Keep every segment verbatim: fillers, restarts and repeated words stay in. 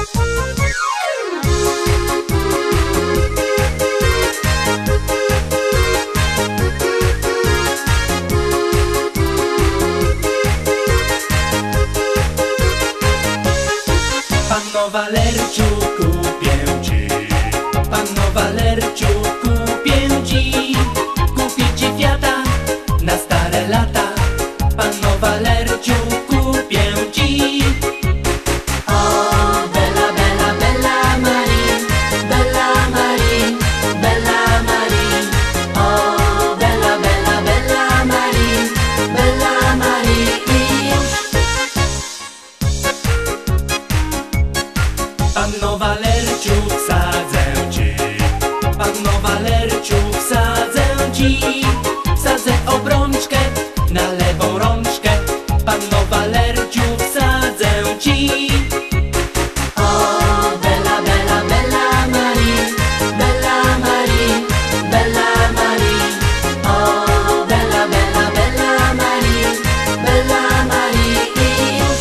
Panno Walerciu, kupię ci, Panno Walerciu, kupię ci, kupię ci Fiata na stare lata. Panno Walerciu, kupię ci. O, bella, bella, bella Marie, bella Marie, bella Marie. O, bella, bella, bella Marie, bella Marie. I już. Panno Walerciu, wsadzę ci, Panno Walerciu, wsadzę ci, wsadzę obrączkę na lewą rączkę. Panno Walerciu, wsadzę ci. O, bella, bella, bella Marie, bella Marie, bella Marie. O, bella, bella, bella Marie, bella Marie. I już.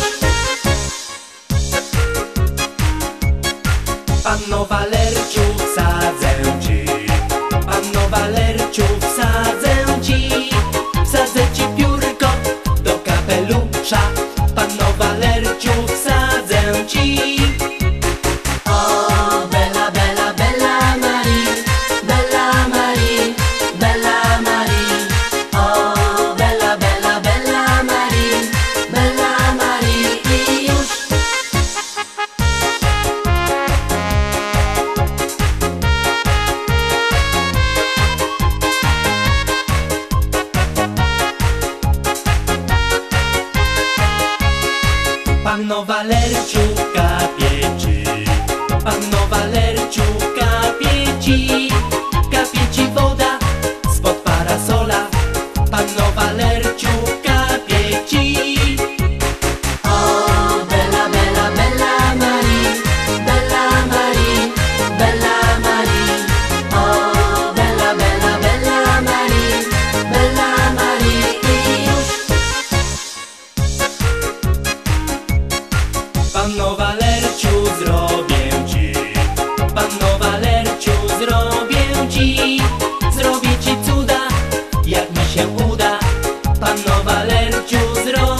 Panno Walerciu, wsadzę ci, Panno Walerciu, wsadzę ci, wsadzę ci piórko do kapelusza. Panno Walerciu, wsadzę ci. O, bella, bella, bella Marie, bella Marie, bella Marie. O, bella, bella, bella Marie, bella Marie. I już. Panno Walerciu, kapie ci, Panno Walerciu, kapie ci, kapie ci woda spod parasola. Panno Walerciu, kapie ci. O, bella, bella, bella Marie, bella Marie, bella Marie. O, bella, bella, bella Marie, bella Marie. I już. Panno Walerciu, zrobię ci, Panno Walerciu, zrobię ci, zrobię ci cuda, jak mi się uda. Panno Walerciu, zrobię